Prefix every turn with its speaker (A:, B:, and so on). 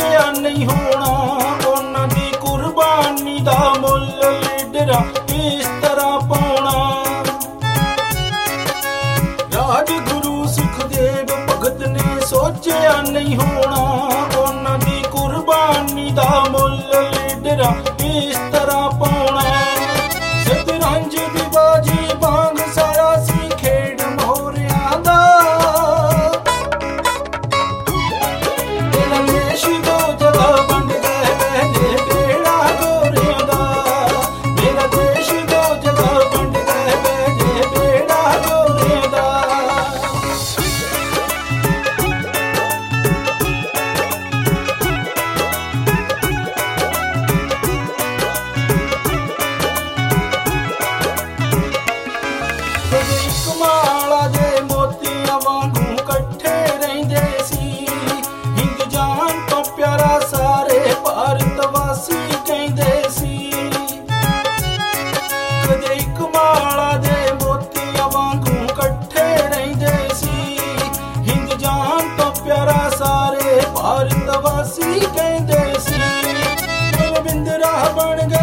A: ਸੋਚਿਆ ਨਹੀਂ ਹੋਣਾ ਉਹਨਾਂ ਦੀ ਕੁਰਬਾਨੀ ਦਾ ਮੁੱਲ ਲੀਡਰਾਂ ਇਸ ਤਰ੍ਹਾਂ ਪਾਉਣਾ। ਰਾਜਗੁਰੂ ਸੁਖਦੇਵ ਭਗਤ ਨੇ ਸੋਚਿਆ ਨਹੀਂ ਹੋਣਾ ਉਹਨਾਂ ਦੀ ਕੁਰਬਾਨੀ ਦਾ ਮੁੱਲ ਲੀਡਰਾਂ ਇਸ ਤਰ੍ਹਾਂ ਪਾਉਣਾ। ਸਤਰੰਜ ਦੀ ਬਾਜੀ ਵਾਂਗ ਸਾਰਾ ਸੀ ਖੇਡ ਮੋਹਰਿਆਂ ਦਾ। ਤੇਰਾ ਦੇਸ਼ ਦੋ ਜਗ੍ਹਾ ਵੰਡ ਗਏ ਬਹਿ ਜੇ ਬੇੜਾ ਗੋਰਿਆਂ ਦਾ। ਮੇਰਾ ਦੇਸ਼ ਦੋ ਜਗ੍ਹਾ ਵੰਡ ਗਏ ਬਹਿ ਜੇ ਬੇੜਾ ਗੋਰਿਆਂ ਦਾ। ਕਮਾਲਾ ਦੇ ਮੋਤੀਆਂ ਵਾਂਗੂ ਇਕੱਠੇ ਰਹਿੰਦੇ ਸੀ। ਹਿੰਦ ਜਾਨ ਤੋਂ ਪਿਆਰਾ ਸਾਰੇ ਭਾਰਤ ਵਾਸੀ ਕਹਿੰਦੇ ਸੀ। ਕਦੇ ਕਮਾਲਾ ਦੇ ਮੋਤੀਆਂ ਵਾਂਗੂ ਇਕੱਠੇ ਰਹਿੰਦੇ ਸੀ। ਹਿੰਦ ਜਾਨ ਤੋਂ ਪਿਆਰਾ ਸਾਰੇ ਭਾਰਤ ਵਾਸੀ ਕਹਿੰਦੇ ਸੀ। ਗੋਬਿੰਦ ਰਾਹ ਬਣ ਗਏ